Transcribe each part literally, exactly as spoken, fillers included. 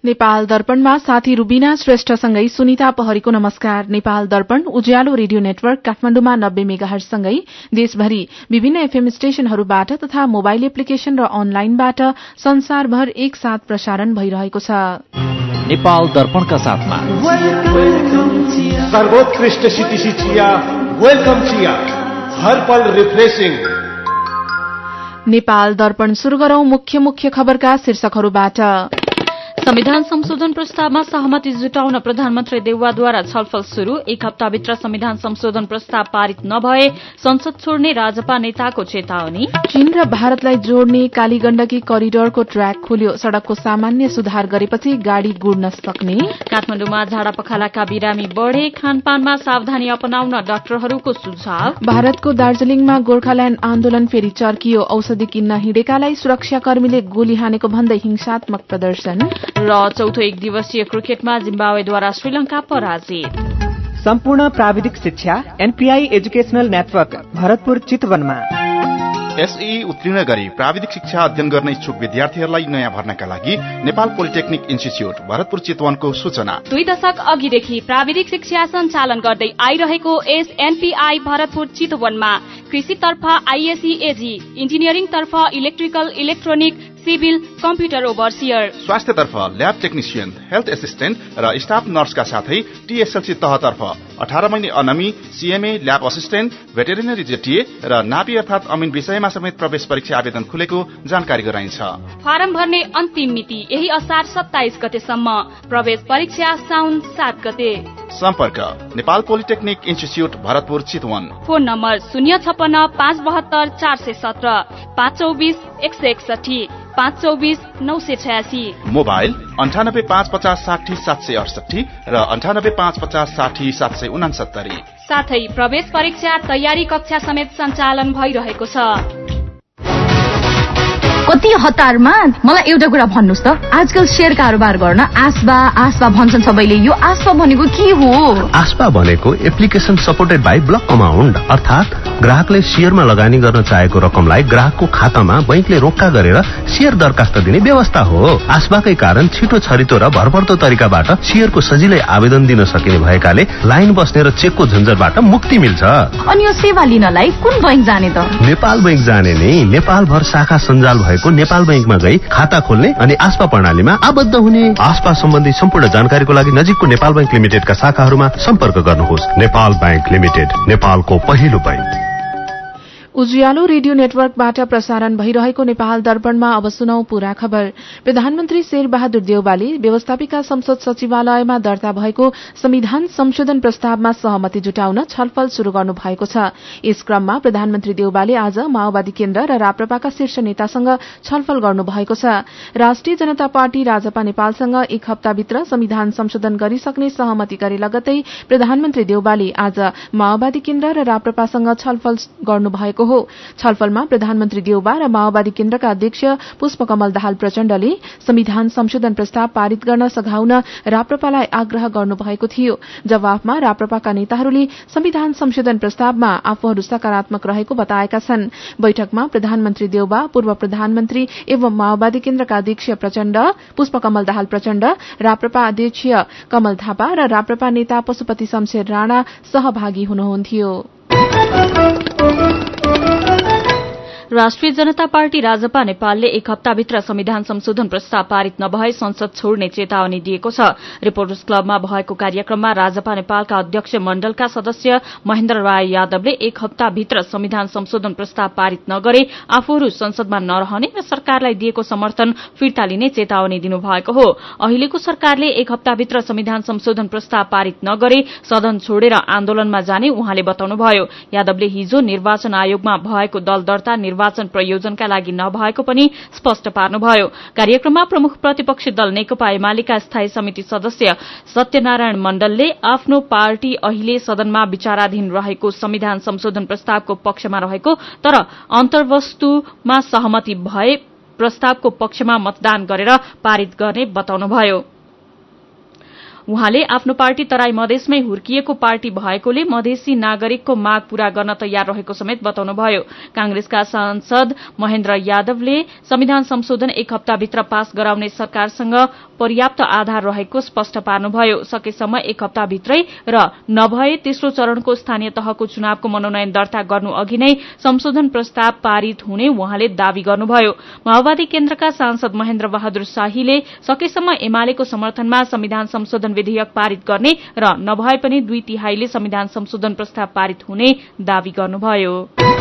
नेपाल दर्पणमा साथी रुबिना श्रेष्ठसँगै सुनिता पहरीको नमस्कार। नेपाल दर्पण उज्यालो रेडियो नेटवर्क काठमाण्डुमा नब्बे मेगाहर्जसँगै देशभरि विभिन्न एफएम स्टेशनहरूबाट तथा मोबाइल एप्लिकेशन र अनलाइनबाट संसारभर एकसाथ प्रसारण भइरहेको छ। नेपाल दर्पणका साथमा सर्वोत्कृष्ट सिटिसी चिया, वेलकम चिया, हर पल रिफ्रेशिङ। नेपाल दर्पण शुरू गरौं मुख्य मुख्य खबरका शीर्षकहरूबाट। संविधान संशोधन प्रस्तावमा सहमति जुटाउन प्रधानमन्त्री देउवाद्वारा छलफल शुरू। एक हप्ताभित्र संविधान संशोधन प्रस्ताव पारित नभए संसद छोड्ने राजपा नेताको चेतावनी। चीन र भारतलाई जोड्ने कालीगण्डकी करिडोरको ट्र्याक खुल्यो। सड़कको सामान्य सुधार गरेपछि गाड़ी गुड्न सक्ने। काठमाडौँमा झाडा पखालाका बिरामी बढ़े, खानपानमा सावधानी अपनाउन डाक्टरहरूको सुझाव। भारतको दार्जीलिङमा गोर्खाल्याण्ड आन्दोलन फेरि चर्कियो। औषधि किन्न हिँडेकालाई सुरक्षाकर्मीले गोली हानेको भन्दै हिंसात्मक प्रदर्शन। र चौथो एक दिवसीय क्रिकेटमा जिम्बाब्वेद्वारा श्रीलंका पराजित। सम्पूर्ण प्राविधिक शिक्षा एनपीआई एजुकेशनल नेटवर्क भरतपुर चितवनमा। एसई उत्तीर्ण गरी प्राविधिक शिक्षा अध्ययन गर्न इच्छुक विद्यार्थीहरूलाई नयाँ भर्नाका लागि नेपाल पोलिटेक्निक इन्स्टिच्यूट भरतपुर चितवनको सूचना। दुई दशक अघिदेखि प्राविधिक शिक्षा सञ्चालन गर्दै आइरहेको एस एनपीआई भरतपुर चितवनमा कृषितर्फ आईएससी एजी, इन्जिनियरिङतर्फ electrical, electronic, civil, computer overseer, स्वास्थ्यतर्फ ल्याब टेक्निसियन, हेल्थ एसिस्टेन्ट र स्टाफ नर्सका साथै टीएसएलसी तहतर्फ अठार महिने ANM, CMA, lab assistant, veterinary JTA र नापी अर्थात अमिन विषयमा समेत प्रवेश परीक्षा आवेदन खुलेको जानकारी गराइन्छ। फारम भर्ने अन्तिम मिति यही असार सत्ताइस गतेसम्म। प्रवेश परीक्षा साउन सात गते। सम्पर्क Nepal polytechnic institute Bharatpur Chitwan. Phone number शून्य छपन्न पाँच बहत्तर चार सय सत्र, पाँच चौबिस एक सय एकसठी, पाँच चौबिस नौ सय छयासी। मोबाइल अन्ठानब्बे पाँच पचास साठी सात सय अडसठी र अन्ठानब्बे पाँच पचास साठी सात सय उनासत्तरी। साथै प्रवेश परीक्षा तयारी कक्षा समेत सञ्चालन भइरहेको छ। कति हतारमा। मलाई एउटा कुरा भन्नुस् त, आजकल शेयर कारोबार गर्न आस्बा आस्बा भन्छन् सबैले। यो आस्बा भनेको के हो? आस्बा भनेको application supported by block amount, अर्थात ग्राहकले शेयरमा लगानी गर्न चाहेको रकमलाई ग्राहकको खातामा बैंकले रोक्का गरेर शेयर दरखास्त दिने व्यवस्था हो। आस्बाकै कारण छिटो छरितो र भरपर्दो तरिकाबाट शेयरको सजिलै आवेदन दिन सकिने भएकाले लाइन बस्ने र चेकको झन्झटबाट मुक्ति मिल्छ। अनि यो सेवा लिनलाई कुन बैंक जाने त? नेपाल बैंक जाने नै। नेपाल भर शाखा सञ्जाल भएको नेपाल बैंकमा गई खाता खोल्ने अनि आस्पा प्रणालीमा आबद्ध हुने। आस्पा सम्बन्धी सम्पूर्ण जानकारीको लागि नजिकको नेपाल बैंक लिमिटेडका शाखाहरूमा सम्पर्क गर्नुहोस्। नेपाल बैंक लिमिटेड, नेपालको पहिलो बैंक। उज्यालो रेडियो नेटवर्कबाट प्रसारण भइरहेको नेपाल दर्पणमा अब सुनौ पूरा खबर। प्रधानमन्त्री शेरबहादुर देउवाले व्यवस्थापिका संसद सचिवालयमा दर्ता भएको संविधान संशोधन प्रस्तावमा सहमति जुटाउन छलफल शुरू गर्नु भएको छ। यस क्रममा प्रधानमन्त्री देउवाले आज माओवादी केन्द्र र राप्रपाका शीर्ष नेतासँग छलफल गर्नु भएको छ। राष्ट्रिय जनता पार्टी राजपा नेपालसँग एक हप्ताभित्र संविधान संशोधन गरिसक्ने सहमति गरे लगतै प्रधानमन्त्री देउवाले आज माओवादी केन्द्र र राप्रपासँग छलफल गर्नु भएको हो। छलफलमा प्रधानमन्त्री देउबा र माओवादी केन्द्रका अध्यक्ष पुष्पकमल दाहाल प्रचण्डले संविधान संशोधन प्रस्ताव पारित गर्न सघाउन राप्रपालाई आग्रह गर्नुभएको थियो। जवाफमा राप्रपाका नेताहरूले संविधान संशोधन प्रस्तावमा आफूहरू सकारात्मक रहेको बताएका छन्। बैठकमा प्रधानमन्त्री देउबा, पूर्व प्रधानमन्त्री एवं माओवादी केन्द्रका अध्यक्ष प्रचण्ड, पुष्पकमल दाहाल प्रचण्ड, राप्रपा अध्यक्ष कमल थापा र राप्रपा नेता पशुपति शमशेर राणा सहभागी हुनुहुन्थ्यो। राष्ट्रिय जनता पार्टी राजपा नेपालले एक हप्ताभित्र संविधान संशोधन प्रस्ताव पारित नभए संसद छोड्ने चेतावनी दिएको छ। रिपोर्टर्स क्लबमा भएको कार्यक्रममा राजपा नेपालका अध्यक्ष मण्डलका सदस्य महेन्द्र राय यादवले एक हप्ताभित्र संविधान संशोधन प्रस्ताव पारित नगरे आफूहरू संसदमा नरहने र सरकारलाई दिएको समर्थन फिर्ता लिने चेतावनी दिनुभएको हो। अहिलेको सरकारले एक हप्ताभित्र संविधान संशोधन प्रस्ताव पारित नगरे सदन छोडेर आन्दोलनमा जाने उहाँले बताउनुभयो। यादवले हिजो निर्वाचन आयोगमा भएको दल दर्ता निर्वाचन प्रयोजनका लागि नभएको पनि स्पष्ट पार्नुभयो। कार्यक्रममा प्रमुख प्रतिपक्षी दल नेकपा एमालेका स्थायी समिति सदस्य सत्यनारायण मण्डलले आफ्नो पार्टी अहिले सदनमा विचाराधीन रहेको संविधान संशोधन प्रस्तावको पक्षमा रहेको तर अन्तर्वस्तुमा सहमति भए प्रस्तावको पक्षमा मतदान गरेर पारित गर्ने बताउनुभयो। उहाँले आफ्नो पार्टी तराई मधेसमै हुर्किएको पार्टी भएकोले मधेसी नागरिकको माग पूरा गर्न तयार रहेको समेत बताउनुभयो। कांग्रेसका सांसद महेन्द्र यादवले संविधान संशोधन एक हप्ताभित्र पास गराउने सरकारसँग पर्याप्त आधार रहेको स्पष्ट पार्नुभयो। सकेसम्म एक हप्ताभित्रै र नभए तेस्रो चरणको स्थानीय तहको चुनावको मनोनयन दर्ता गर्नु अघि नै संशोधन प्रस्ताव पारित हुने उहाँले दावी गर्नुभयो। माओवादी केन्द्रका सांसद महेन्द्र बहादुर शाहीले सकेसम्म एमालेको समर्थनमा संविधान संशोधन विधेयक पारित गर्ने र नभए पनि दुई तिहाईले संविधान संशोधन प्रस्ताव पारित हुने दावी गर्नुभयो।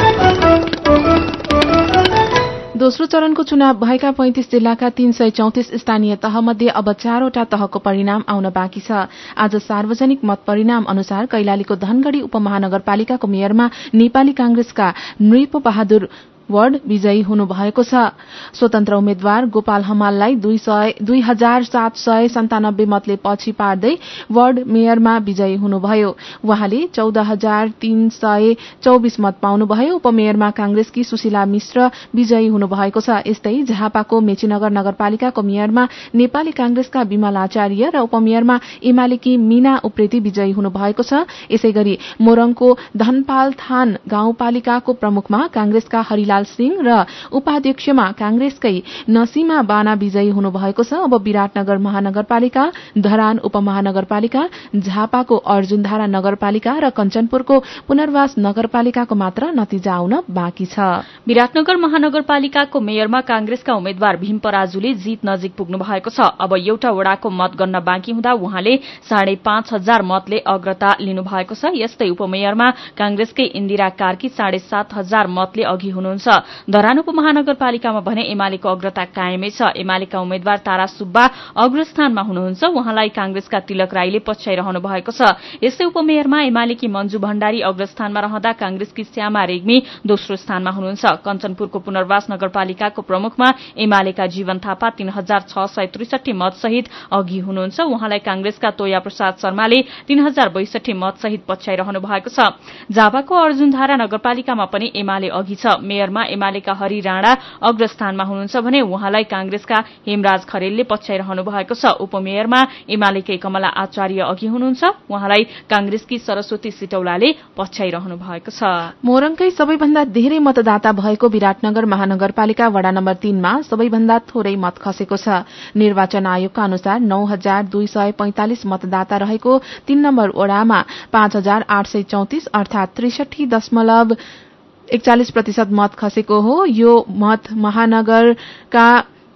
दोस्रो चरणको चुनाव भएका पैंतिस जिल्लाका तीन सय चौतिस स्थानीय तहमध्ये अब चारवटा तहको परिणाम आउन बाँकी छ। आज सार्वजनिक मत परिणाम अनुसार कैलालीको धनगढ़ी उपमहानगरपालिकाको मेयरमा नेपाली कांग्रेसका नृप बहादुर वार्ड विजयी हुनुभएको छ। स्वतन्त्र उम्मेद्वार गोपाल हमाललाई दुई हजार सात सय सन्तानब्बे मतले पछि पार्दै वार्ड मेयरमा विजयी हुनुभयो। उहाँले चौध हजार तीन सय चौबिस मत पाउनुभयो। उपमेयरमा कांग्रेसकी सुशीला मिश्र विजयी हुनुभएको छ। यस्तै झापाको मेचीनगर नगरपालिकाको मेयरमा नेपाली कांग्रेसका विमल आचार्य र उपमेयरमा एमालेकी मीना उप्रेती विजयी हुनुभएको छ। यसैगरी मोरङको धनपाल थान गाउँपालिकाको प्रमुखमा कांग्रेसका हरिलाल सिंह र उपाध्यक्षमा कांग्रेसकै नसीमा बाना विजयी हुनुभएको छ। अब विराटनगर महानगरपालिका, धरान उपमहानगरपालिका, झापाको अर्जुनधारा नगरपालिका र कञ्चनपुरको पुनर्वास नगरपालिकाको मात्र नतिजा आउन बाँकी छ। विराटनगर महानगरपालिकाको मेयरमा कांग्रेसका उम्मेद्वार भीम पराजुले जीत नजिक पुग्नु भएको छ। अब एउटा वडाको मत गन्न बाँकी हुँदा उहाँले साढे पाँच हजार मतले अग्रता लिनुभएको छ। यस्तै उपमेयरमा कांग्रेसकै इन्दिरा कार्की साढे सात हजार मतले अघि हुनुहुन्छ। धरान उपमहानगरपालिकामा भने एमालेको अग्रता कायमै छ। एमालेका उम्मेद्वार तारा सुब्बा अग्रस्थानमा हुनुहुन्छ। उहाँलाई कांग्रेसका तिलक राईले पछ्याइरहनु भएको छ। यस्तै उपमेयरमा एमालेकी मंजु भण्डारी अग्रस्थानमा रहँदा कांग्रेसकी श्यामा रेग्मी दोस्रो स्थानमा हुनुहुन्छ। कञ्चनपुरको पुनर्वास नगरपालिकाको प्रमुखमा एमालेका जीवन थापा तीन हजार छ सय त्रिसठी मतसहित अघि हुनुहुन्छ। उहाँलाई कांग्रेसका तोया प्रसाद शर्माले तीन हजार बैसठी मतसहित पछ्याइरहनु भएको छ। झापाको अर्जुनधारा नगरपालिकामा पनि एमाले अघि छ। मेयरमा एमालेका हरि राणा अग्रस्थानमा हुनुहुन्छ भने उहाँलाई कांग्रेसका हेमराज खरेलले पछ्याइरहनु भएको छ। उपमेयरमा एमालेकै कमला आचार्य अघि हुनुहुन्छ। उहाँलाई कांग्रेसकी सरस्वती सिटौलाले पछ्याइरहनु भएको छ। मोरङकै सबैभन्दा धेरै मतदाता भएको विराटनगर महानगरपालिका वडा नम्बर तीनमा सबैभन्दा थोरै मत खसेको छ। निर्वाचन आयोगका अनुसार नौ हजार दुई सय पैंतालिस मतदाता रहेको तीन नम्बर वडामा पाँच हजार आठ सय चौतिस अर्थात त्रिसठी दशमलव एकचालिस प्रतिशत मत खसेको हो। यो मत महानगरका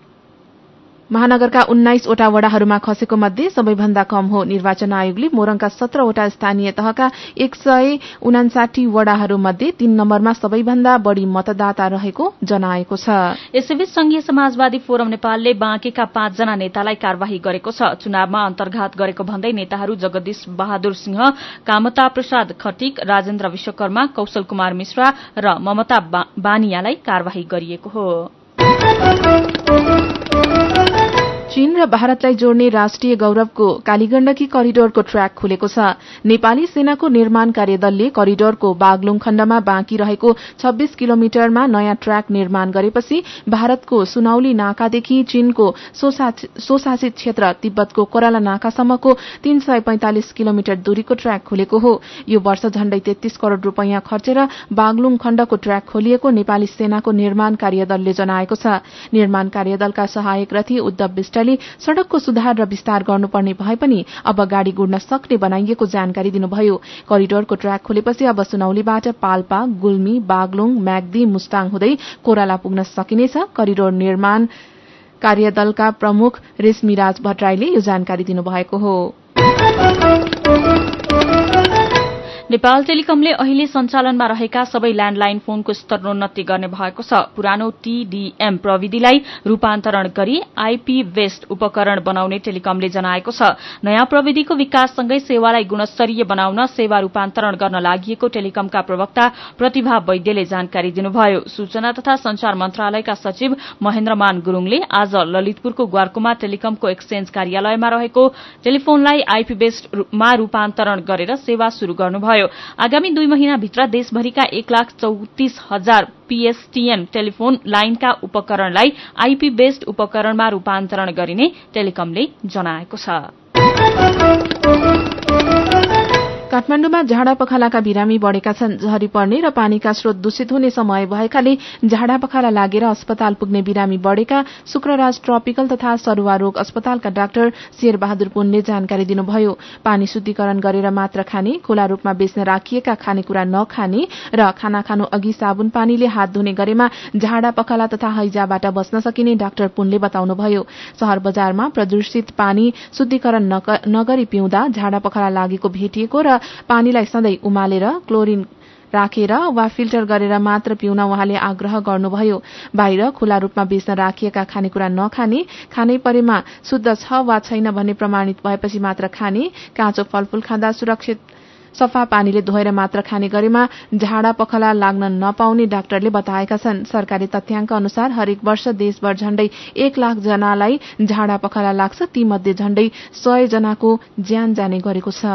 महानगरका उन्नाइसवटा वडाहरूमा खसेको मध्ये सबैभन्दा कम हो। निर्वाचन आयोगले मोरङका सत्रहवटा स्थानीय तहका एक सय उनासाठी वडाहरूमध्ये तीन नम्बरमा सबैभन्दा बढ़ी मतदाता रहेको जनाएको छ। यसैबीच संघीय समाजवादी फोरम नेपालले बाँकेका पाँचजना नेतालाई कार्यवाही गरेको छ। चुनावमा अन्तर्घात गरेको भन्दै नेताहरू जगदीश बहादुर सिंह, कामता प्रसाद खटिक, राजेन्द्र विश्वकर्मा, कौशल कुमार मिश्रा र ममता बानियालाई कार्यवाही गरिएको हो। चीन र भारतलाई जोड्ने राष्ट्रिय गौरवको कालीगण्डकी करिडोरको ट्र्याक खुलेको छ। नेपाली सेनाको निर्माण कार्यदलले करिडोरको बागलुङ खण्डमा बाँकी रहेको छब्बीस किलोमिटरमा नयाँ ट्र्याक निर्माण गरेपछि भारतको सुनौली नाकादेखि चीनको स्वशासित क्षेत्र तिब्बतको कोराला नाकासम्मको तीन सय पैंतालिस किलोमिटर दूरीको ट्र्याक खुलेको हो। यो वर्ष झण्डै तेत्तीस करोड़ रूपियाँ खर्चेर बागलुङ खण्डको ट्र्याक खोलिएको नेपाली सेनाको निर्माण कार्यदलले जनाएको छ। निर्माण कार्यदलका सहायक रथी उद्धव विष्ट सड़कको सुधार र विस्तार गर्नुपर्ने भए पनि अब गाड़ी गुड्न सक्ने बनाइएको जानकारी दिनुभयो। करिडोरको ट्र्याक खोलेपछि अब सुनौलीबाट पाल्पा, गुल्मी, बागलुङ, म्याग्दी, मुस्ताङ हुँदै कोराला पुग्न सकिनेछ। करिडोर निर्माण कार्यदलका प्रमुख रेशमिराज भट्टराईले यो जानकारी दिनुभएको हो। नेपाल टेलिकमले अहिले सञ्चालनमा रहेका सबै ल्याण्डलाइन फोनको स्तरोन्नति गर्ने भएको छ। पुरानो टीडीएम प्रविधिलाई रूपान्तरण गरी आईपी बेस्ड उपकरण बनाउने टेलिकमले जनाएको छ। नयाँ प्रविधिको विकाससँगै सेवालाई गुणस्तरीय बनाउन सेवा रूपान्तरण गर्न लागि टेलिकमका प्रवक्ता प्रतिभा वैद्यले जानकारी दिनुभयो। सूचना तथा संचार मन्त्रालयका सचिव महेन्द्रमान गुरूङले आज ललितपुरको ग्वारकुमा टेलिकमको एक्सचेन्ज कार्यालयमा रहेको टेलिफोनलाई आईपी बेस्डमा रूपान्तरण गरेर सेवा शुरू गर्नुभयो। आगामी दुई महिनाभित्र देशभरिका एक लाख चौतिस हजार पीएसटीएन टेलिफोन लाइनका उपकरणलाई आईपी बेस्ड उपकरणमा रूपान्तरण गरिने टेलिकमले जनाएको छ। काठमाडौँमा झाडा पखालाका बिरामी बढ़ेका छन्। झरी पर्ने र पानीका स्रोत दूषित हुने समय भएकाले झाडा पखाला लागेर अस्पताल पुग्ने बिरामी बढ़ेका शुक्रराज ट्रपिकल तथा सरुवा रोग अस्पतालका डाक्टर शेर बहादुर पुनले जानकारी दिनुभयो। पानी शुद्धिकरण गरेर मात्र खाने, खुला रूपमा बेच्न राखिएका खानेकुरा नखाने र खाना खानु अघि साबुन पानीले हात धुने गरेमा झाडा पखाला तथा हैजाबाट बच्न सकिने डाक्टर पुनले बताउनुभयो। शहर बजारमा प्रदूषित पानी शुद्धिकरण नगरी पिउँदा झाडा पखाला लागेको भेटिएको र पानीलाई सधैं उमालेर क्लोरिन राखेर वा फिल्टर गरेर मात्र पिउन उहाँले आग्रह गर्नुभयो। बाहिर खुला रूपमा बेच्न राखिएका खानेकुरा नखाने, खानै परेमा शुद्ध छ वा छैन भन्ने प्रमाणित भएपछि मात्र खाने, काँचो फलफूल खाँदा सुरक्षित सफा पानीले धोएर मात्र खाने गरेमा झाडा पखाला लाग्न नपाउने डाक्टरले बताएका छन्। सरकारी तथ्याङ्क अनुसार हरेक वर्ष देशभर झण्डै एक लाख जनालाई झाडा पखाला लाग्छ। तीमध्ये झण्डै सय जनाको ज्यान जाने गरेको छ।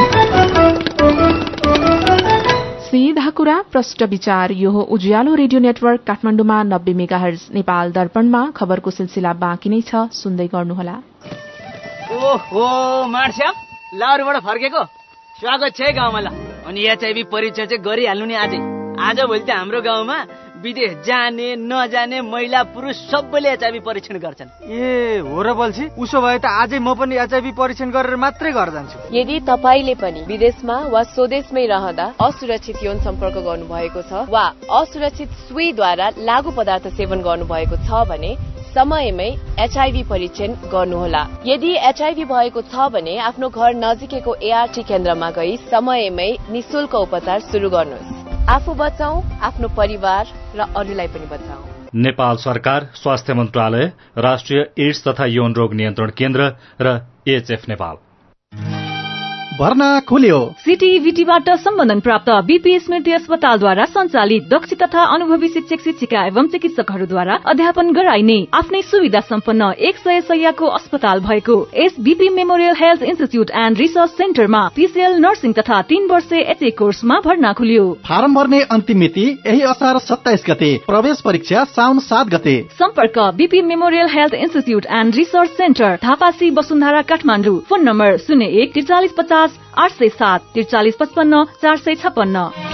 सीधा कुरा प्रष्ट विचार। यो हो उज्यालो रेडियो नेटवर्क काठमाडौँमा नब्बे मेगाहर्ज। नेपाल दर्पणमा खबरको सिलसिला बाँकी नै छ, सुन्दै गर्नुहोला। ओहो मार्स्याम, लाहोरबाट फर्केको स्वागत छ है गाउँमा। ल अनि एचआईभी परीक्षण चाहिँ गरिहाल्नु नि आजै। आज भोलि त हाम्रो गाउँमा विदेश जाने नजाने महिला पुरुष सबैले एचआईभी परीक्षण गर्छन्। ए हो र बल्छी, उसो भए त आजै म पनि एचआईभी परीक्षण गरेर मात्रै घर जान्छु। यदि तपाईले पनि विदेशमा वा स्वदेशमै रहँदा असुरक्षित यौन सम्पर्क गर्नुभएको छ वा असुरक्षित सुईद्वारा लागू पदार्थ सेवन गर्नुभएको छ भने समयमै एचआईभी परीक्षण गर्नुहोला। यदि एचआईभी भएको छ भने आफ्नो घर नजिकैको एआरटी केन्द्रमा गई समयमै निशुल्क उपचार शुरू गर्नुहोस्। आफू बचाऊ, आफ्नो परिवार र अरूलाई पनि बचाऊ। नेपाल सरकार, स्वास्थ्य मन्त्रालय, राष्ट्रिय एड्स तथा यौन रोग नियन्त्रण केन्द्र र एएचएफ नेपाल। भर्ना खुल्यो। सिटीभिटीबाट सम्बन्धन प्राप्त बीपी स्मृति अस्पतालद्वारा सञ्चालित दक्ष तथा अनुभवी शिक्षक शिक्षिका एवं चिकित्सकहरूद्वारा अध्यापन गराइने आफ्नै सुविधा सम्पन्न एक सय शय्याको अस्पताल भएको S BP memorial health institute and research सेन्टरमा पीसीएल नर्सिङ तथा तीन वर्षे एचए कोर्समा भर्ना खुल्यो। फारम भर्ने अन्तिम मिति यही असार सत्ताइस गते, प्रवेश परीक्षा साउन सात गते। सम्पर्क BP memorial health institute and research centre, Thapasi Basundhara, Kathmandu. Phone number शून्य एक त्रिचालिस पचास आठ सय सात त्रिचालिस पचपन्न चार सय छपन्न।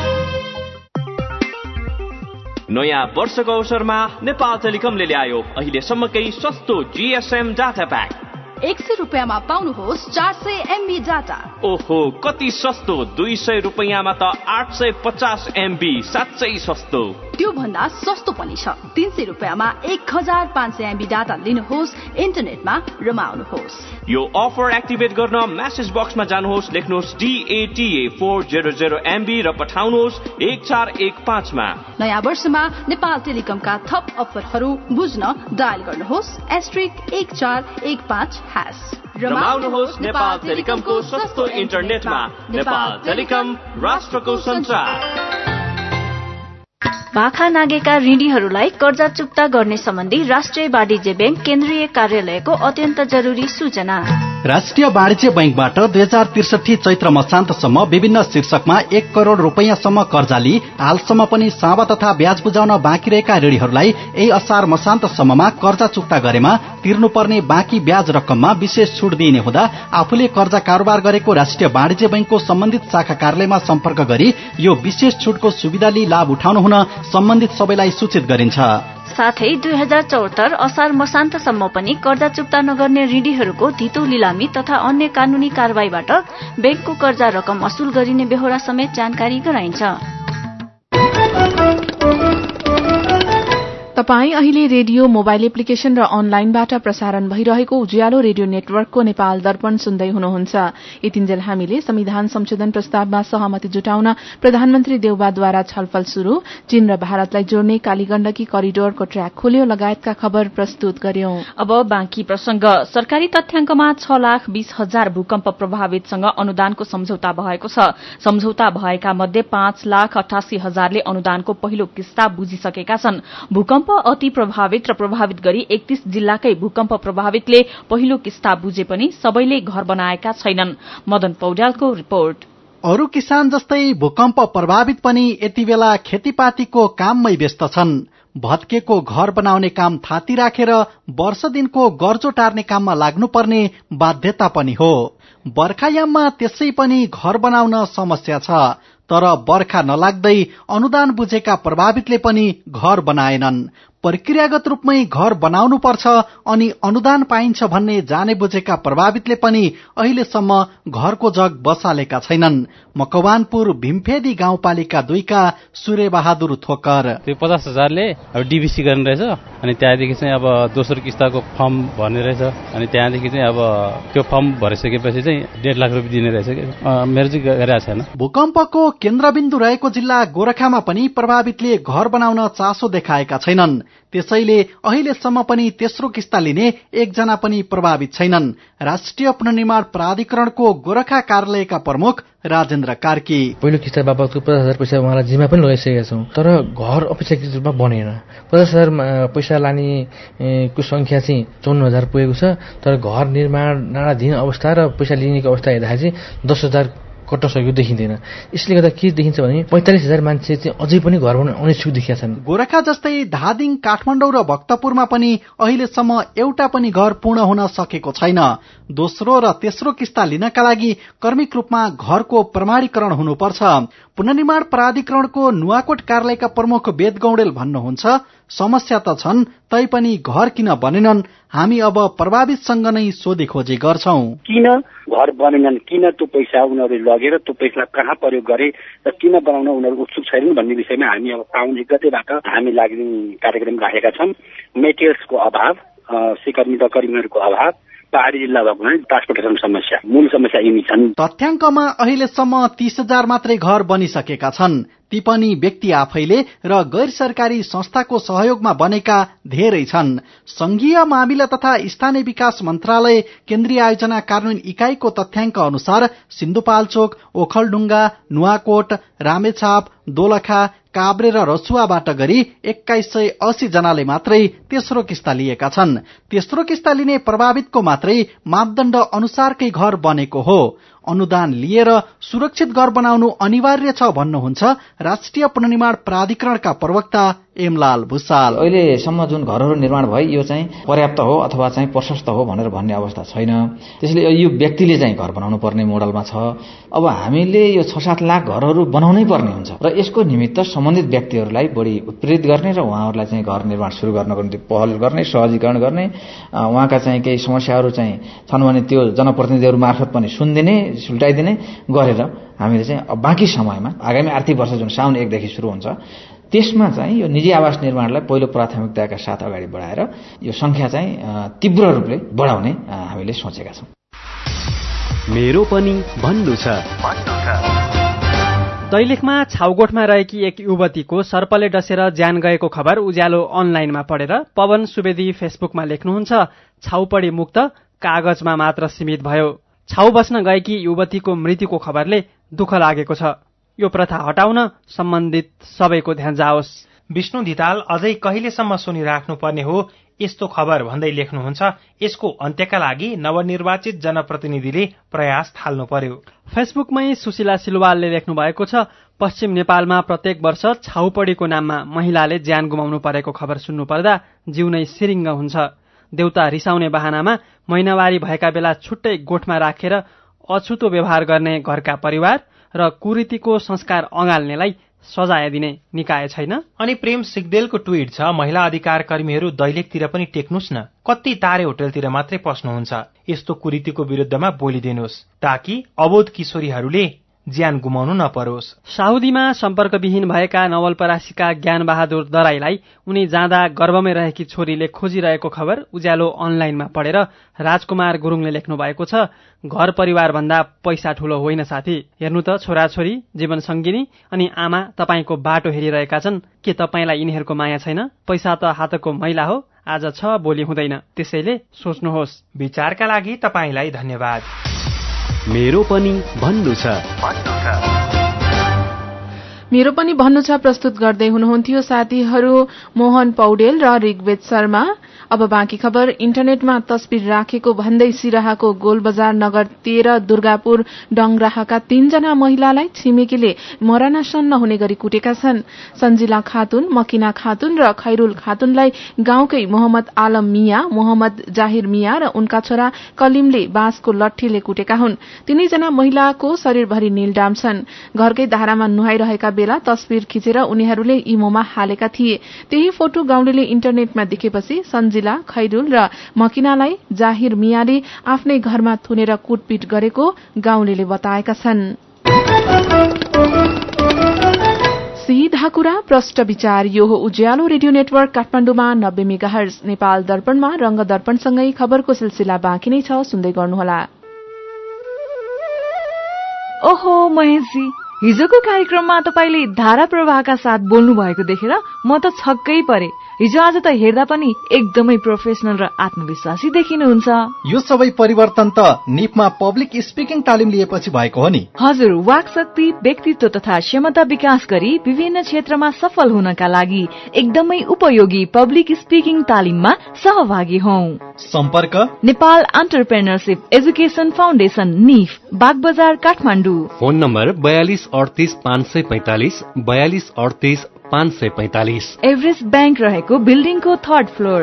नयाँ वर्षको अवसरमा नेपाल टेलिकमले ल्यायो अहिलेसम्मकै सस्तो जीएसएम डाटा प्याक। एक सय रुपियाँमा पाउनुहोस् चार सय एमबी डाटा। ओहो कति सस्तो, दुई सय रुपियाँमा त आठ सय पचास एमबी, साँच्चै सस्तो। त्यो भन्दा सस्तो पनि छ, तीन सय रुपियाँमा एक हजार पाँच सय एमबी डाटा लिनुहोस्, इन्टरनेटमा रमाउनुहोस्। यो अफर एक्टिभेट गर्न मेसेज बक्समा जानुहोस्, लेख्नुहोस् DATA four zero zero MB र पठाउनुहोस् एक चार एक पाँचमा। नयाँ वर्षमा नेपाल टेलिकमका थप अफरहरू बुझ्न डायल गर्नुहोस् एस्ट्रिक एक चार एक पाँच ह्यास। रमाउनुहोस् नेपाल टेलिकमको सस्तो इन्टरनेटमा। नेपाल टेलिकम, राष्ट्रको सञ्चार। पाखा नागेका ऋणीहरूलाई कर्जा चुक्ता गर्ने सम्बन्धी राष्ट्रिय वाणिज्य बैंक केन्द्रीय कार्यालयको अत्यन्त जरुरी सूचना। राष्ट्रिय वाणिज्य बैंकबाट दुई हजार त्रिसठी चैत्र मसान्तसम्म विभिन्न शीर्षकमा एक करोड़ रूपियाँसम्म कर्जा लिई हालसम्म पनि सावा तथा ब्याज बुझाउन बाँकी रहेका ऋणीहरूलाई यही असार मसान्तसम्ममा कर्जा चुक्ता गरेमा तिर्नुपर्ने बाँकी ब्याज रकममा विशेष छुट दिइने हुँदा आफूले कर्जा कारोबार गरेको राष्ट्रिय वाणिज्य बैंकको सम्बन्धित शाखा कार्यालयमा सम्पर्क गरी यो विशेष छुटको सुविधा लिई लाभ उठाउनु हुन सम्बन्धित सबैलाई सूचित गरिन्छ। साथै दुई हजार चौहत्तर असार मसान्तसम्म पनि कर्जा चुक्ता नगर्ने ऋणीहरूको धितो लिलामी तथा अन्य कानूनी कारवाहीबाट बैंकको कर्जा रकम असुल गरिने बेहोरा समेत जानकारी गराइन्छ। तपाई अहिले रेडियो, मोबाइल एप्लिकेशन र अनलाइनबाट प्रसारण भइरहेको उज्यालो रेडियो नेटवर्कको नेपाल दर्पण सुन्दै हुनुहुन्छ। यतिन्जेल हामीले संविधान संशोधन प्रस्तावमा सहमति जुटाउन प्रधानमन्त्री देउबाद्वारा छलफल शुरू, चीन र भारतलाई जोड्ने कालीगण्डकी करिडोरको ट्र्याक खोल्यो लगायतका खबर प्रस्तुत गर्यौं। अब बाँकी प्रसंग। सरकारी तथ्याङ्कमा छ लाख बीस हजार भूकम्प प्रभावितसँग अनुदानको सम्झौता भएको छ। सम्झौता भएका मध्ये पाँच लाख अठासी हजारले अनुदानको पहिलो किस्ता बुझिसकेका छन्। भूकम्प अति प्रभावित र प्रभावित गरी एकतीस जिल्लाकै भूकम्प प्रभावितले पहिलो किस्ता बुझे पनि सबैले घर बनाएका छैनन्। मदन पौड्यालको रिपोर्ट। अरू किसान जस्तै भूकम्प प्रभावित पनि यति बेला खेतीपातीको काममै व्यस्त छन्। भत्केको घर बनाउने काम थाती राखेर वर्ष दिनको गर्जो टार्ने काममा लाग्नुपर्ने बाध्यता पनि हो। बर्खायाममा त्यसै पनि घर बनाउन समस्या छ, तर बर्खा नलाग्दै अनुदान बुझेका प्रभावितले पनि घर बनाएनन्। प्रक्रियागत रूपमै घर बनाउनु पर्छ अनि अनुदान पाइन्छ भन्ने जाने बुझेका प्रभावितले पनि अहिलेसम्म घरको जग बसालेका छैनन्। मकवानपुर भीमफेदी गाउँपालिका दुईका सूर्य बहादुर थोकर त्यो पचास हजारले अब डीबीसी गर्ने रहेछ अनि त्यहाँदेखि चाहिँ अब दोस्रो किस्ताको फर्म भर्ने रहेछ अनि त्यहाँदेखि चाहिँ अब त्यो फर्म भरिसकेपछि चाहिँ डेढ लाख रुपियाँ दिने रहेछ। मेरो चाहिँ गरेको छैन। भूकम्पको केन्द्रबिन्दु रहेको जिल्ला गोरखामा पनि प्रभावितले घर बनाउन चासो देखाएका छैनन्। त्यसैले अहिलेसम्म पनि तेस्रो किस्ता लिने एकजना पनि प्रभावित छैनन्। राष्ट्रिय पुनर्निर्माण प्राधिकरणको गोरखा कार्यालयका प्रमुख राजेन्द्र कार्की पहिलो किस्ता बापतको पचास हजार पैसा उहाँलाई जिम्मा पनि लगाइसकेका छौँ, तर घर अपेक्षाकृत रूपमा बनेन। पचास हजार पैसा लाने को संख्या चाहिँ चौन्न हजार पुगेको छ, तर घर निर्माणाधीन अवस्था र पैसा लिनेको अवस्था हेर्दाखेरि चाहिँ दस हजार कट्न सकेको देखिँदैन। यसले गर्दा के देखिन्छ भने पैंतालिस हजार मान्छे चाहिँ अझै पनि घर बनाउन अनिच्छुक देखिएका छन्। गोरखा जस्तै धादिङ, काठमाडौँ र भक्तपुरमा पनि अहिलेसम्म एउटा पनि घर पूर्ण हुन सकेको छैन। दोस्रो र तेस्रो किस्ता लिनका लागि कर्मिक रूपमा घरको प्रमाणीकरण हुनुपर्छ। पुनर्निर्माण प्राधिकरणको नुवाकोट कार्यालयका प्रमुख वेद गौडेल भन्नुहुन्छ, समस्या त छन्, तैपनि घर किन बनेनन्, हामी अब प्रभावितसँग नै सोधी खोजी गर्छौं। किन घर बनेनन्, किन त्यो पैसा उनीहरूले लगेर त्यो पैसा कहाँ प्रयोग गरे र किन बनाउन उनीहरू उत्सुक छैनन् भन्ने विषयमा हामी अब साउन एक गतेबाट हामी लाग्ने कार्यक्रम राखेका छौं। मेटेरियल्सको अभाव, सिकर्मी र कर्मीहरूको अभाव, पहाड़ी जिल्ला भएको हुनाले ट्रान्सपोर्टेसन समस्या मूल समस्या यिनी छन्। तथ्याङ्कमा अहिलेसम्म तीस हजार मात्रै घर बनिसकेका छन्। ती पनि व्यक्ति आफैले र गैर सरकारी संस्थाको सहयोगमा बनेका धेरै छन्। संघीय मामिला तथा स्थानीय विकास मन्त्रालय केन्द्रीय आयोजना कार्यान्वयन इकाइको तथ्याङ्क अनुसार सिन्धुपाल्चोक, ओखलढुङ्गा, नुवाकोट, रामेछाप, दोलखा, काभ्रे र रसुवाबाट गरी एक्काइस सय अस्सी जनाले मात्रै तेस्रो किस्ता लिएका छन्। तेस्रो किस्ता लिने प्रभावितको मात्रै मापदण्ड अनुसारकै घर बनेको हो। अनुदान लिएर सुरक्षित घर बनाउनु अनिवार्य छ भन्नुहुन्छ राष्ट्रिय पुनर्निर्माण प्राधिकरणका प्रवक्ता एमलाल भुसाल। अहिलेसम्म जुन घरहरू निर्माण भए यो चाहिँ पर्याप्त हो अथवा चाहिँ प्रशस्त हो भनेर भन्ने अवस्था छैन। त्यसैले यो व्यक्तिले चाहिँ घर बनाउनु पर्ने मोडलमा छ। अब हामीले यो छ सात लाख घरहरू बनाउनै पर्ने हुन्छ र यसको निमित्त सम्बन्धित व्यक्तिहरूलाई बढी उत्प्रेरित गर्ने र उहाँहरूलाई चाहिँ घर निर्माण सुरु गर्नको निम्ति पहल गर्ने, सहजीकरण गर्ने, उहाँका चाहिँ केही समस्याहरू चाहिँ छन् भने त्यो जनप्रतिनिधिहरू मार्फत पनि सुनिदिने, सुल्टाइदिने गरेर हामीले चाहिँ बाँकी समयमा आगामी आर्थिक वर्ष जुन साउन एकदेखि सुरु हुन्छ त्यसमा चाहिँ यो निजी आवास निर्माणलाई पहिलो प्राथमिकताका साथ अगाडि बढाएर यो संख्या चाहिँ तीव्र रूपले बढाउने हामीले सोचेका छौं। मेरो पनि भन्नु छ। दैलेखमा छाउगोठमा रहेकी एक युवतीको सर्पले डसेर ज्यान गएको खबर उज्यालो अनलाइनमा पढेर पवन सुवेदी फेसबुकमा लेख्नुहुन्छ, छाउपडी मुक्त, कागजमा मात्र सीमित भयो। छाउ बस्न गएकी युवतीको मृत्युको खबरले दुःख लागेको छ। यो प्रथा हटाउन सम्बन्धित सबैको ध्यान जाओस्। विष्णु धिताल अझै कहिलेसम्म सुनिराख्नुपर्ने हो यस्तो खबर भन्दै लेख्नुहुन्छ, यसको अन्त्यका लागि नवनिर्वाचित जनप्रतिनिधिले प्रयास थाल्नु पर्यो। फेसबुकमै सुशीला सिलवालले लेख्नु भएको छ, पश्चिम नेपालमा प्रत्येक वर्ष छाउपडीको नाममा महिलाले ज्यान गुमाउनु परेको खबर सुन्नु पर्दा जिउ नै सिरिङ्ग हुन्छ। देउता रिसाउने बहानामा महिनावारी भएका बेला छुट्टै गोठमा राखेर अछुतो व्यवहार गर्ने घरका परिवार र कुरीतिको संस्कार अँगाल्नेलाई सजाय दिने निकाय छैन। अनि प्रेम सिग्देलको ट्वीट छ, महिला अधिकार कर्मीहरू दैलेखतिर पनि टेक्नुस् न, कति तारे होटलतिर मात्रै पस्नुहुन्छ। यस्तो कुरीतिको विरुद्धमा बोलिदिनुहोस् ताकि अबोध किशोरीहरूले ज्यान गुमाउनु नपरोस्। साउदीमा सम्पर्कविहीन भएका नवलपरासीका ज्ञान बहादुर दराईलाई उनी जाँदा गर्भमै रहेकी छोरीले खोजिरहेको खबर उज्यालो अनलाइनमा पढेर राजकुमार गुरुङले लेख्नु भएको छ, घर परिवार भन्दा पैसा ठूलो होइन साथी। हेर्नु त छोराछोरी, जीवन सङ्गिनी अनि आमा तपाईँको बाटो हेरिरहेका छन्। के तपाईँलाई यिनीहरूको माया छैन? पैसा त हातको मैला हो, आज छ भोलि हुँदैन। त्यसैले सोच्नुहोस्। विचारका लागि तपाईँलाई धन्यवाद। मेरो पनि भन्नु छ। मेरो पनि भन्नु छ प्रस्तुत गर्दै हुनुहुन्थ्यो साथीहरू मोहन पौडेल र ऋग्वेद शर्मा। अब बाँकी खबर। इन्टरनेटमा तस्बिर राखेको भन्दै सिराहाको गोलबजार नगर तेह्र दुर्गापुर डङराहाका तीनजना महिलालाई छिमेकीले मरणासन्न हुने गरी कुटेका छन्। सन्जिला खातुन, मकिना खातुन र खैरुल खातुनलाई गाउँकै मोहम्मद आलम मिया, मोहम्मद जाहिर मिया र उनका छोरा कलिमले बाँसको लट्ठीले कुटेका हुन्। तीनैजना महिलाको शरीरभरि नीलडाम छन्। घरकै धारामा नुहाइरहेका बेला तस्बिर खिचेर उनीहरूले इमोमा हालेका थिए। त्यही फोटो गाउँलेले इन्टरनेटमा देखेपछि सन्जिला, खैरुल र मकिनालाई जाहिर मियाले आफ्नै घरमा थुनेर कुटपिट गरेको गाउँलेले बताएका छन्। सीधा कुरा प्रष्ट विचार। यो हो उज्यालो रेडियो नेटवर्क काठमाडौँमा नब्बे मेगाहर्ज। नेपाल दर्पणमा रंग दर्पणसँगै खबरको सिलसिला बाँकी नै छ, सुन्दै गर्नुहोला। ओहो महेशजी, हिजोको कार्यक्रममा तपाईले धारा प्रवाहका साथ बोल्नु भएको देखेर म त छक्कै परे। हिजो आज त हेर्दा पनि एकदमै प्रोफेसनल र आत्मविश्वासी देखिनुहुन्छ। यो सबै परिवर्तन त निपमा पब्लिक स्पिकिङ तालिम लिएपछि भएको हो नि। हजुर, वाक शक्ति, व्यक्तित्व तथा क्षमता विकास गरी विभिन्न क्षेत्रमा सफल हुनका लागि एकदमै उपयोगी पब्लिक स्पिकिङ तालिममा सहभागी हौं। सम्पर्क Nepal entrepreneurship education foundation, NEEF, Bagbazar, Kathmandu. Phone number बयालिस अडतिस पाँच सय पैंतालिस बयालिस अडतिस पाँच सय पैंतालिस। एभरेस्ट ब्याङ्क रहेको बिल्डिङको थर्ड फ्लोर।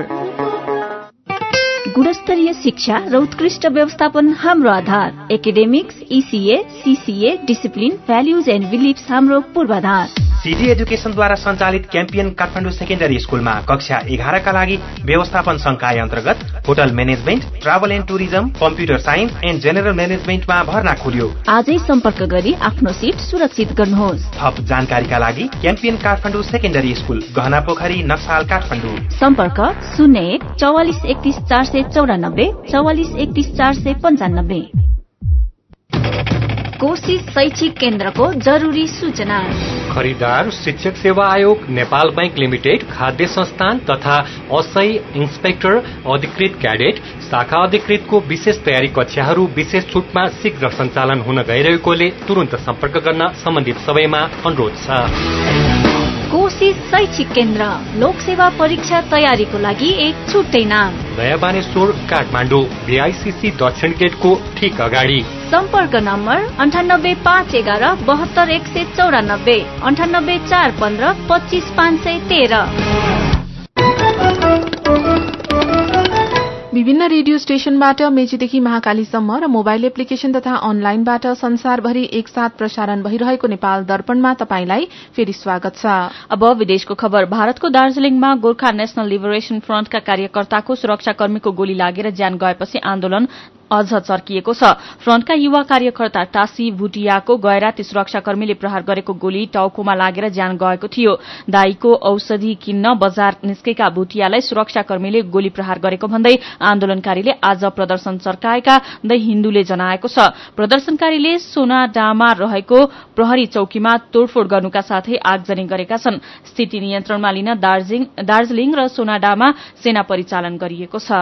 गुणस्तरीय शिक्षा र उत्कृष्ट व्यवस्थापन हाम्रो आधार। Academics, ECA, CCA, discipline, values and beliefs हाम्रो पूर्वाधार। सिडी एजुकेशनद्वारा सञ्चालित क्याम्पियन काठमाडौँ सेकेन्डरी स्कूलमा कक्षा एघारका लागि व्यवस्थापन संकाय अन्तर्गत hotel management, travel and tourism, computer science and general म्यानेजमेन्टमा भर्ना खोलियो। आजै सम्पर्क गरी आफ्नो सिट सुरक्षित गर्नुहोस्। थप जानकारीका लागि क्याम्पियन काठमाडौँ सेकेन्डरी स्कूल, गहना पोखरी, नक्साल, काठमाडौँ। सम्पर्क शून्य एक चौवालिस एकतीस चार सय चौरानब्बे चौवालिस एकतीस चार सय पञ्चानब्बे। कोशी शैक्षिक केन्द्रको जरुरी सूचना। खरिदार शिक्षक सेवा आयोग, नेपाल बैंक लिमिटेड, खाद्य संस्थान तथा असै इन्सपेक्टर, अधिकृत क्याडेट, शाखा अधिकृतको विशेष तयारी कक्षाहरू विशेष छुटमा शीघ्र सञ्चालन हुन गइरहेकोले तुरन्त सम्पर्क गर्न सम्बन्धित सबैमा अनुरोध छ। कोशी शैक्षिक केन्द्र लोकसेवा परीक्षा तयारीको लागि एक छुट्टै नाम। नयाँ बानेश्वर, काठमाडौँ, बीआईसीसी दक्षिण गेटको ठिक अगाडि। सम्पर्क नम्बर अन्ठानब्बे पाँच एघार बहत्तर एक सय चौरानब्बे अन्ठानब्बे चार पन्ध्र पच्चिस पाँच सय तेह्र। विभिन्न रेडियो स्टेशनबाट मेचीदेखि महाकालीसम्म र मोबाइल एप्लिकेशन तथा अनलाइनबाट संसारभरि एकसाथ प्रसारण भइरहेको नेपाल दर्पणमा तपाईंलाई फेरि स्वागत छ। अब विदेशको खबर। भारतको दार्जीलिङमा गोर्खा नेशनल लिबरेशन फ्रन्टका कार्यकर्ताको सुरक्षाकर्मीको गोली लागेर ज्यान गएपछि आन्दोलन अझ चर्किएको छ। फ्रन्टका युवा कार्यकर्ता टासी भुटियाको गैराती सुरक्षाकर्मीले प्रहार गरेको गोली टाउकोमा लागेर ज्यान गएको थियो। दाईको औषधि किन्न बजार निस्केका भुटियालाई सुरक्षाकर्मीले गोली प्रहार गरेको भन्दै आन्दोलनकारीले आज प्रदर्शन चर्काएका द हिन्दूले जनाएको छ। प्रदर्शनकारीले सोनाडामा रहेको प्रहरी चौकीमा तोडफोड गर्नुका साथै आगजनी गरेका छन्। स्थिति नियन्त्रणमा लिन दार्जीलिङ र सोनाडामा सेना परिचालन गरिएको छ।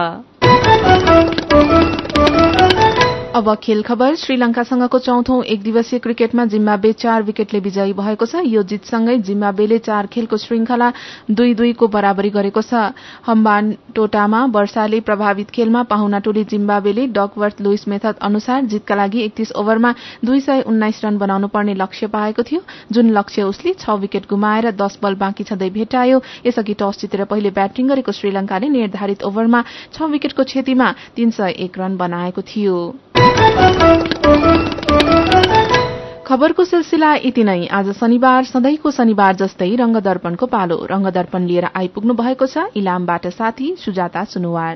अब खेल खबर। श्रीलंकासँगको चौथौं एक दिवसीय क्रिकेटमा जिम्बाब्वे चार विकेटले विजयी भएको छ। यो जितसँगै जिम्बाब्वेले चार खेलको श्रृंखला दुई दुईको बराबरी गरेको छ। हम्बानटोटामा वर्षाले प्रभावित खेलमा पाहुनाटोली जिम्बाब्वेले डकवर्थ लुइस मेथड अनुसार जितका लागि एकतीस ओभरमा दुई सय उन्नाइस रन बनाउनु पर्ने लक्ष्य पाएको थियो, जुन लक्ष्य उसले छ विकेट गुमाएर दस बल बाँकी छँदै भेटायो। यसअघि टस जितेर पहिले ब्याटिङ गरेको श्रीलंकाले निर्धारित ओभरमा छ विकेटको क्षतिमा तीन सय एक रन बनाएको थियो। खबरको सिलसिला यति नै। आज शनिबार सधैँको शनिबार जस्तै रंग दर्पणको पालो। रंग दर्पण लिएर आइपुग्नु भएको छ इलामबाट साथी सुजाता सुनुवार।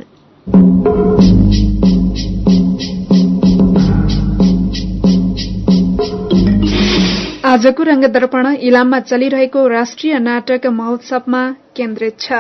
आजको रंग दर्पण इलाममा चलिरहेको राष्ट्रिय नाटक महोत्सवमा केन्द्रित छ।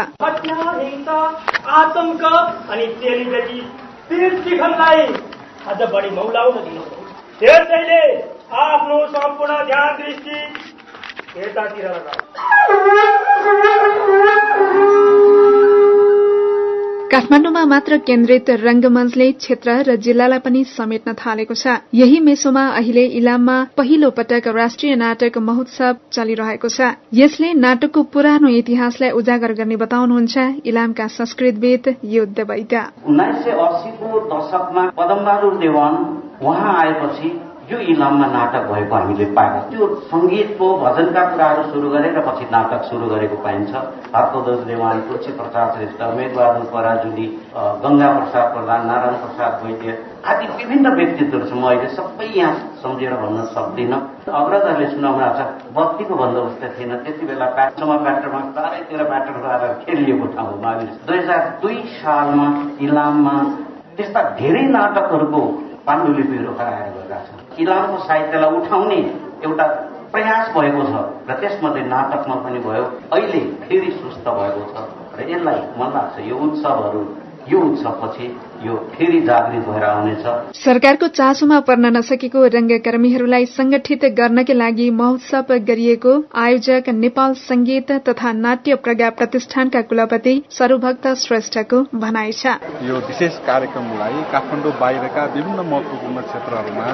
आतंक अनि तेलीबेटी तीर्थीहरूलाई अझ बढी मौलाउन दिनु। त्यसैले आफ्नो सम्पूर्ण ध्यान दृष्टि यतातिर लगाऊ। काठमाडौँमा मात्र केन्द्रित रंगमञ्चले क्षेत्र र जिल्लालाई पनि समेट्न थालेको छ। यही मेसोमा अहिले इलाममा पहिलो पटक राष्ट्रिय नाटक महोत्सव चलिरहेको छ। यसले नाटकको पुरानो इतिहासलाई उजागर गर्ने बताउनुहुन्छ इलामका संस्कृतविद युद्ध वैद्य। उन्नाइस सय अस्सीको दशकमा पदमबहादुर देवान उहाँ आएपछि यो इलाममा नाटक भएको हामीले पाएका। त्यो संगीतको भजनका कुराहरू सुरु गरेर पछि नाटक सुरु गरेको पाइन्छ। हर्कदोज देवान, तुलसी प्रसाद श्रेष्ठ, मेघबहादुर पराजुली, गंगा प्रसाद प्रधान, नारायण प्रसाद वैद्य आदि विभिन्न व्यक्तित्वहरू छ। म अहिले सबै यहाँ सम्झेर भन्न सक्दिनँ। अग्रजहरूले सुनाउनु छ बत्तीको बन्दोबस्त थिएन त्यति बेला प्याटरमा प्याटरमा चारैतिर प्याटर गरेर खेलिएको ठाउँमा दुई हजार दुई सालमा इलाममा त्यस्ता धेरै नाटकहरूको पाण्डुलिपिहरू हराएर गएका छन्। इलामको साहित्यलाई उठाउने एउटा प्रयास भएको छ र त्यसमध्ये नाटकमा पनि भयो। अहिले फेरि सुस्त भएको छ र यसलाई मन लाग्छ यो उत्सवहरू यो उत्सवपछि यो फेरि जागृत भएर आउनेछ। सरकारको चासोमा पर्न नसकेको रंगकर्मीहरूलाई संगठित गर्नका लागि महोत्सव गरिएको आयोजक नेपाल संगीत तथा नाट्य प्रज्ञा प्रतिष्ठानका कुलपति सरूभक्त श्रेष्ठको भनाइ छ। यो विशेष कार्यक्रमलाई काठमाडौँ बाहिरका विभिन्न महत्वपूर्ण क्षेत्रहरूमा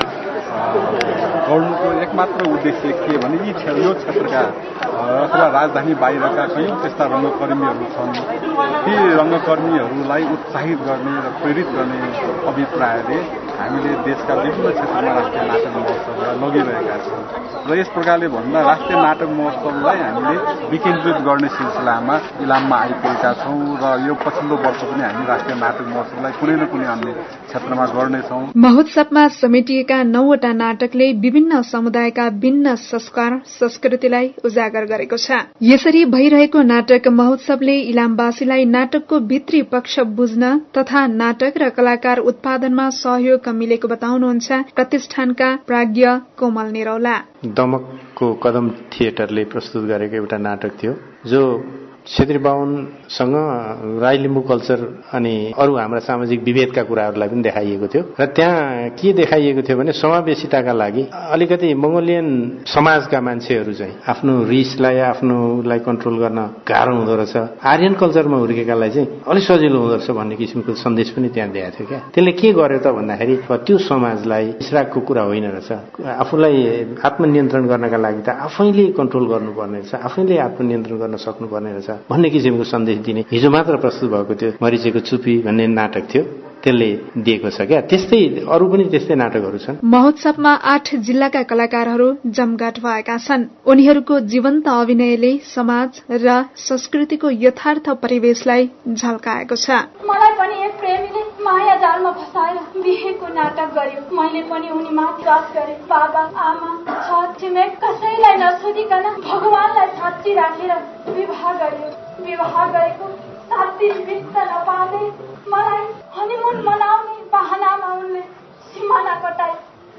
गर्नुको एकमात्र उद्देश्य के भने यी यो क्षेत्रका अथवा राजधानी बाहिरका कयौं त्यस्ता रंगकर्मीहरू छन्। ती रंगकर्मीहरूलाई उत्साहित गर्ने र प्रेरित गर्ने अभिप्रायले हामीले देशका विभिन्न क्षेत्रमा राष्ट्रिय नाटक महोत्सवलाई लगिरहेका छौँ र यस प्रकारले भन्दा राष्ट्रिय नाटक महोत्सवलाई हामीले विकेन्द्रित गर्ने सिलसिलामा इलाममा आइपुगेका छौँ र यो पछिल्लो वर्ष पनि हामी राष्ट्रिय नाटक महोत्सवलाई कुनै न कुनै अन्य क्षेत्रमा गर्नेछौँ। महोत्सवमा समेटिएका नौवटा नाटकले विभिन्न समुदायका भिन्न संस्कार संस्कृतिलाई उजागर गरेको छ। यसरी भइरहेको नाटक महोत्सवले इलामवासीलाई नाटकको भित्री पक्ष बुझ्न तथा नाटक र कलाकार उत्पादनमा सहयोग मिलेको बताउनुहुन्छ प्रतिष्ठानका प्राज्ञ कोमल निरौला। दमकको कदम थिएटरले प्रस्तुत गरेको एउटा नाटक थियो जो क्षेत्री बाहुनसँग राई लिम्बू कल्चर अनि अरू हाम्रा सामाजिक विभेदका कुराहरूलाई पनि देखाइएको थियो र त्यहाँ के देखाइएको थियो भने समावेशिताका लागि अलिकति मंगोलियन समाजका मान्छेहरू चाहिँ आफ्नो रिसलाई आफ्नोलाई कन्ट्रोल गर्न गाह्रो हुँदो रहेछ, आर्यन कल्चरमा हुर्केकालाई चाहिँ अलिक सजिलो हुँदो रहेछ भन्ने किसिमको सन्देश पनि त्यहाँ दिएको थियो। क्या त्यसले के गर्यो त भन्दाखेरि त्यो समाजलाई इसराकको कुरा होइन रहेछ, आफूलाई आत्मनियन्त्रण गर्नका लागि त आफैले कन्ट्रोल गर्नुपर्ने रहेछ, आफैले आत्मनियन्त्रण गर्न सक्नुपर्ने रहेछ भन्ने किसिमको सन्देश दिने हिजो मात्र प्रस्तुत भएको थियो मरिचेको चुपी भन्ने नाटक थियो, त्यसले दिएको छ। क्या त्यस्तै अरू पनि त्यस्तै नाटकहरू छन्। महोत्सवमा आठ जिल्लाका कलाकारहरू जमघट भएका छन्। उनीहरूको जीवन्त अभिनयले समाज र संस्कृतिको यथार्थ परिवेशलाई झल्काएको छ। मलाई पनि एक प्रेमीले माया जालमा फसाएर बिहेको नाटक गर्यो। मैले पनि उनीमाथि विश्वास गरे। बाबा आमा छर छिमेक कसैलाई नसोधिकन भगवानलाई साक्षी राखेर विवाह गर्यो। विवाह गरेको सात दिन बित्न नपाउँदै मलाई हनीमुन मनाउने बहानामा उनले सिमाना कटाई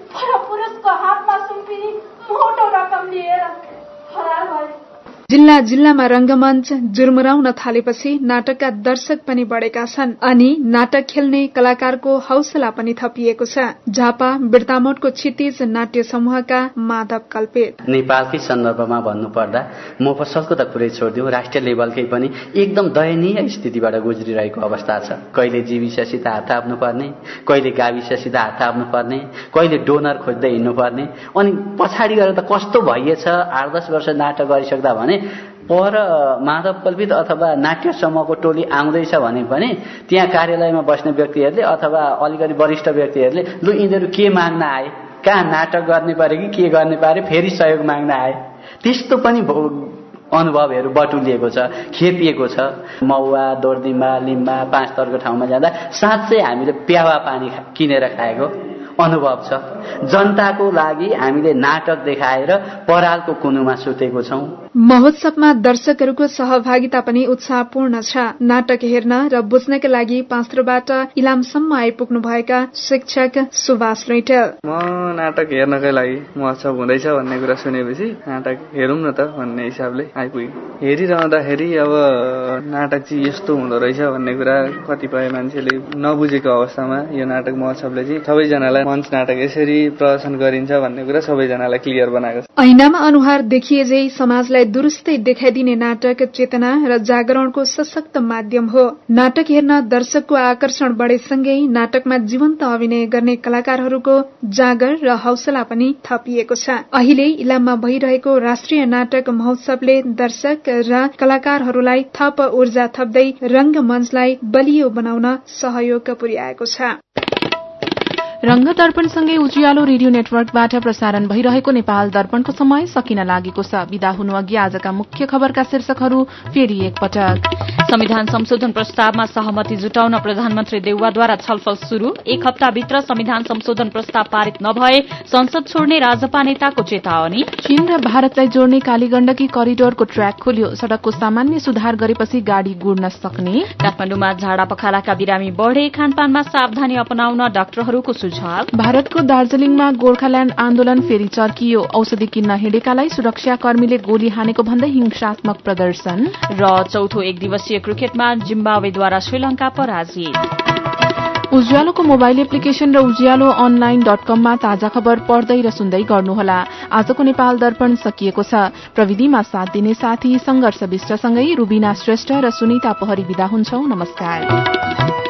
पुरुषको हातमा सुम्पिने मोटो रकम लिएर फरार भए। जिल्ला जिल्लामा रंगमञ्च जुर्मुराउन थालेपछि नाटकका दर्शक पनि बढेका छन् अनि नाटक खेल्ने कलाकारको हौसला पनि थपिएको छ। झापा बिर्तामोटको क्षितिज नाट्य समूहका माधव कल्पेत। नेपालकै सन्दर्भमा भन्नुपर्दा मोफसलको त कुरै छोडिदिउँ, राष्ट्रिय लेभलकै पनि एकदम दयनीय स्थितिबाट गुज्रिरहेको अवस्था छ। कहिले जीविससित हात थाप्नु पर्ने, कहिले गाविससित हात थाप्नु पर्ने, कहिले डोनर खोज्दै हिँड्नु पर्ने अनि पछाडि गएर त कस्तो भइएछ आठ दस वर्ष नाटक गरिसक्दा भने पर माधव कल्पित अथवा नाट्य समूहको टोली आउँदैछ भने पनि त्यहाँ कार्यालयमा बस्ने व्यक्तिहरूले अथवा अलिकति वरिष्ठ व्यक्तिहरूले लु यिनीहरू के माग्न आए, कहाँ नाटक गर्ने परे कि के गर्ने परे, फेरि सहयोग माग्न आए, त्यस्तो पनि अनुभवहरू बटुलिएको छ, खेपिएको छ। मौवा दोर्दिमा लिम्बा पाँच थरको ठाउँमा जाँदा साँच्चै हामीले प्यावा पानी किनेर खाएको अनुभव छ। जनताको लागि हामीले नाटक देखाएर परालको कुनुमा सुतेको छौं। महोत्सवमा दर्शकहरूको सहभागिता पनि उत्साहपूर्ण छ। नाटक हेर्न र बुझ्नका लागि पाँचथरबाट इलामसम्म आइपुग्नु भएका शिक्षक सुभाष रैटेल। म नाटक हेर्नकै लागि महोत्सव हुँदैछ भन्ने कुरा सुनेपछि नाटक हेरौँ न त भन्ने हिसाबले आइपुगे। हेरिरहँदाखेरि अब नाटक चाहिँ यस्तो हुँदो रहेछ भन्ने कुरा कतिपय मान्छेले नबुझेको अवस्थामा यो नाटक महोत्सवले चाहिँ सबैजनालाई मञ्च नाटक यसरी प्रदर्शन गरिन्छ भन्ने कुरा सबैजनालाई क्लियर बनाएको छ। ऐनामा अनुहार देखिए जै समाजलाई समाजलाई दुरुस्तै देखाइदिने नाटक चेतना र जागरणको सशक्त माध्यम हो। नाटक हेर्न दर्शकको आकर्षण बढेसँगै नाटकमा जीवन्त अभिनय गर्ने कलाकारहरूको जागर र हौसला पनि थपिएको छ। अहिले इलाममा भइरहेको राष्ट्रिय नाटक महोत्सवले दर्शक र कलाकारहरूलाई थप ऊर्जा थप्दै रंगमञ्चलाई बलियो बनाउन सहयोग पुर्याएको छ। रंग दर्पणसँगै उज्यालो रेडियो नेटवर्कबाट प्रसारण भइरहेको नेपाल दर्पणको समय सकिन लागेको छ। विदा हुनु अघि आजका मुख्य खबरका शीर्षकहरू फेरि एकपटक। संविधान संशोधन प्रस्तावमा सहमति जुटाउन प्रधानमन्त्री देउवाद्वारा छलफल शुरू। एक हप्ताभित्र संविधान संशोधन प्रस्ताव पारित नभए संसद छोड्ने राजपा नेताको चेतावनी। चीन र भारतलाई जोड्ने कालीगण्डकी करिडोरको ट्र्याक खोल्यो। सड़कको सामान्य सुधार गरेपछि गाड़ी गुड्न सक्ने। काठमाडौँमा झाडा पखालाका बिरामी बढ़े। खानपानमा सावधानी अपनाउन डाक्टरहरूको सुझाव। भारतको दार्जीलिङमा गोर्खाल्याण्ड आन्दोलन फेरि चर्कियो। औषधि किन्न हिँडेकालाई सुरक्षाकर्मीले गोली हानेको भन्दै हिंसात्मक प्रदर्शन। र चौथो एक दिवसीय क्रिकेटमा जिम्बाब्वेद्वारा श्रीलंका पराजित। उज्यालोको मोबाइल एप्लिकेशन र उज्यालो अनलाइन डट कममा ताजा खबर पढ्दै र सुन्दै गर्नुहोला। आजको नेपाल दर्पण सकिएको छ। प्रविधिमा साथ दिने साथी संघर्ष विष्टसँगै रूबिना श्रेष्ठ र सुनिता पहरी विदा हुन्छौ। नमस्कार।